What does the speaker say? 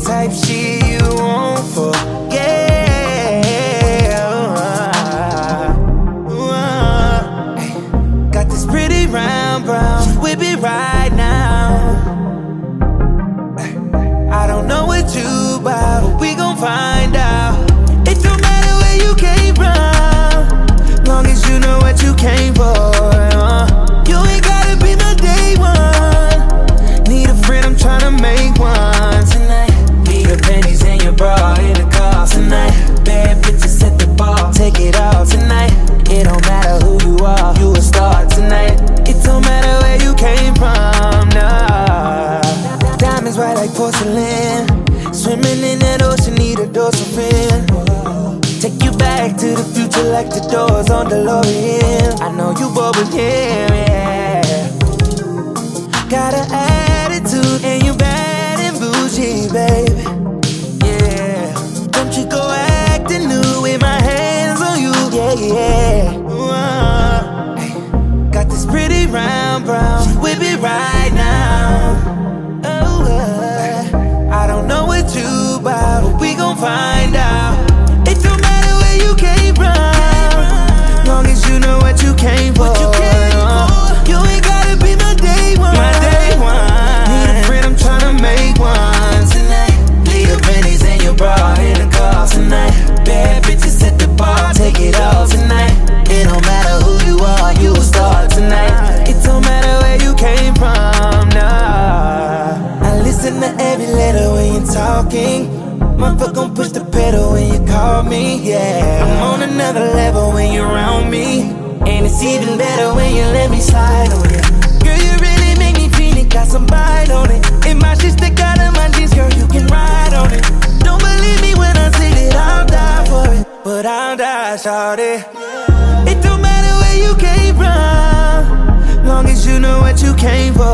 type shit you won't forget. Got this pretty round brown, whip it right now. I don't know what you about, but we gon' find out. It don't matter where you came from, long as you know what you came for. You ain't gotta be my day one. Need a friend, I'm tryna make one tonight. Leave your panties and your bra in the car tonight. Bad bitches at the bar, take it all tonight. It don't matter who you are, you a star tonight. It don't matter where you came from, nah. Diamonds white like porcelain, swimming in that ocean, need a dorsal fin. Take you back to the future like the doors on DeLorean. I know you bored with him, yeah. Got an attitude and you bad and bougie, baby. Yeah. Don't you go acting new with my hands on you, yeah, yeah. Got this pretty round brown, whip it right now. Oh, I don't know what you about, but we gon' find out. It don't matter where you came from, long as you know what you came for. You ain't gotta be my day one. My day one. Need a friend, I'm tryna make one tonight. Leave your panties and your bra in the car tonight. Bad bitches at the bar, take it all tonight. It don't matter who you are, you a star tonight. It don't matter where you came from, nah. I listen to every letter when you're talking. Motherfucker gon' push the pedal when you call me, yeah. I'm on another level when you're around me, and it's even better when you let me slide on it. Girl, you really make me feel it, got some bite on it. If my shit stick out of my jeans, girl, you can ride on it. Don't believe me when I say that I'll die for it, but I'll die, shawty. It don't matter where you came from, long as you know what you came for.